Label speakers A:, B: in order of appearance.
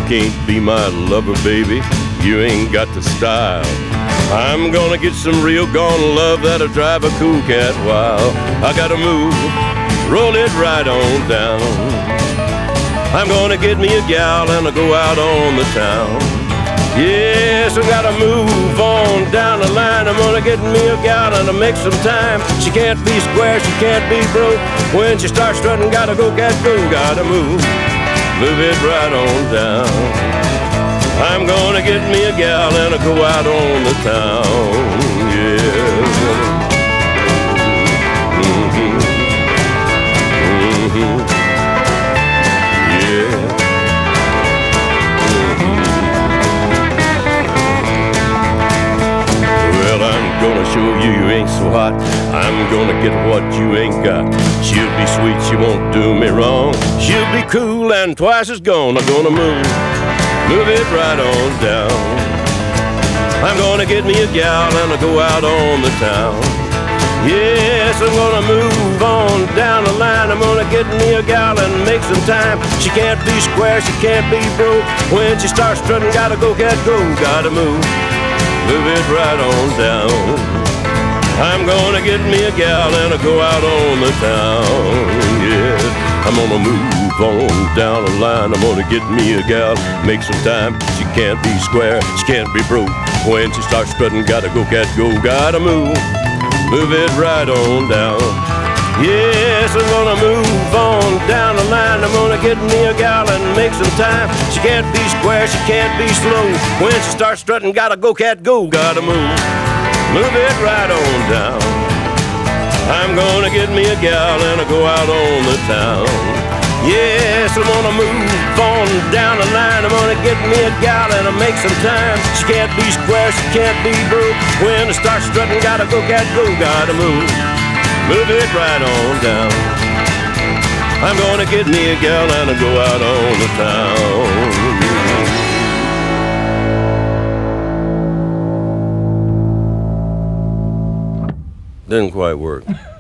A: can't be my lover, baby. You ain't got the style. I'm gonna get some real gone love that'll drive a cool cat wild. I gotta move, roll it right on down. I'm gonna get me a gal and I'll go out on the town. Yes, I gotta move on down the line. I'm gonna get me a gal and I'll make some time. She can't be square, she can't be broke. When she starts strutting, gotta go, cat, go. Gotta move it right on down. I'm gonna get me a gal and I'll go out on the town. Yeah. Gonna show you ain't so hot. I'm gonna get what you ain't got. She'll be sweet, she won't do me wrong. She'll be cool and twice as gone. I'm gonna move it right on down. I'm gonna get me a gal and I'll go out on the town. Yes, I'm gonna move on down the line. I'm gonna get me a gal and make some time. She can't be square, she can't be broke. When she starts strutting, gotta go, cat, go. Gotta move it right on down. I'm gonna get me a gal and I'll go out on the town. Yeah, I'm gonna move on down the line. I'm gonna get me a gal, make some time. She can't be square, she can't be broke. When she starts strutting, gotta go, cat, go. Gotta move it right on down. Yes, I'm gonna move on down the line. I'm gonna get me a gal and make some time. She can't be square, she can't be slow. When she starts strutting, gotta go, cat, go. Gotta move it right on down. I'm gonna get me a gal and I'll go out on the town. Yes, I'm gonna move on down the line. I'm gonna get me a gal and I'll make some time. She can't be square, she can't be broke. When she starts strutting, gotta go, cat, go. Gotta move it right on down. I'm gonna get me a gal and I'll go out on the town. Didn't quite work.